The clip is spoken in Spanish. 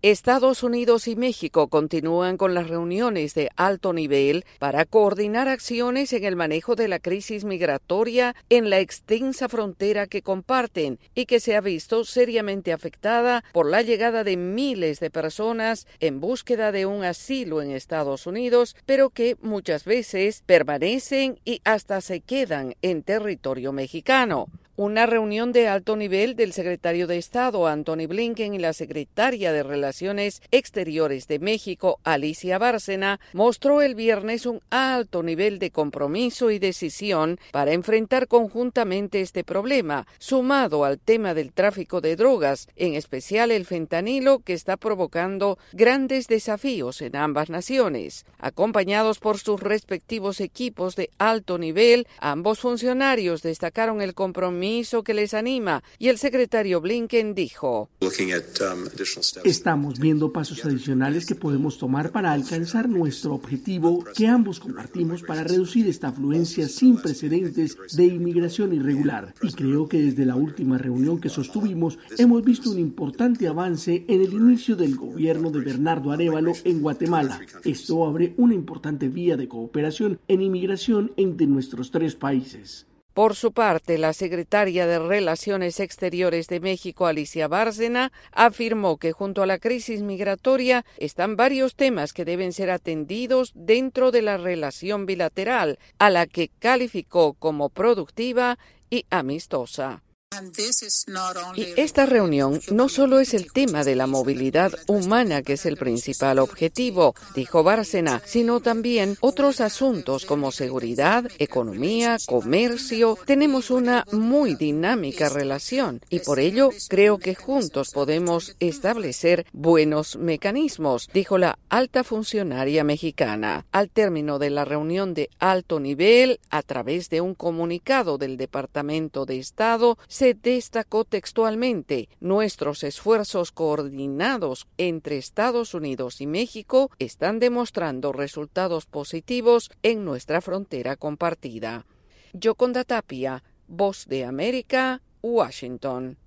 Estados Unidos y México continúan con las reuniones de alto nivel para coordinar acciones en el manejo de la crisis migratoria en la extensa frontera que comparten y que se ha visto seriamente afectada por la llegada de miles de personas en búsqueda de un asilo en Estados Unidos, pero que muchas veces permanecen y hasta se quedan en territorio mexicano. Una reunión de alto nivel del secretario de Estado, Antony Blinken, y la secretaria de Relaciones Exteriores de México, Alicia Bárcena, mostró el viernes un alto nivel de compromiso y decisión para enfrentar conjuntamente este problema, sumado al tema del tráfico de drogas, en especial el fentanilo, que está provocando grandes desafíos en ambas naciones. Acompañados por sus respectivos equipos de alto nivel, ambos funcionarios destacaron el compromiso que les anima, y el secretario Blinken dijo: Estamos viendo pasos adicionales que podemos tomar para alcanzar nuestro objetivo que ambos compartimos para reducir esta afluencia sin precedentes de inmigración irregular. Y creo que desde la última reunión que sostuvimos hemos visto un importante avance en el inicio del gobierno de Bernardo Arévalo en Guatemala. Esto abre una importante vía de cooperación en inmigración entre nuestros tres países. Por su parte, la secretaria de Relaciones Exteriores de México, Alicia Bárcena, afirmó que junto a la crisis migratoria están varios temas que deben ser atendidos dentro de la relación bilateral, a la que calificó como productiva y amistosa. Y esta reunión no solo es el tema de la movilidad humana, que es el principal objetivo, dijo Bárcena, sino también otros asuntos como seguridad, economía, comercio. Tenemos una muy dinámica relación y por ello creo que juntos podemos establecer buenos mecanismos, dijo la alta funcionaria mexicana. Al término de la reunión de alto nivel, a través de un comunicado del Departamento de Estado, se destacó textualmente: nuestros esfuerzos coordinados entre Estados Unidos y México están demostrando resultados positivos en nuestra frontera compartida. Yoconda Tapia, Voz de América, Washington.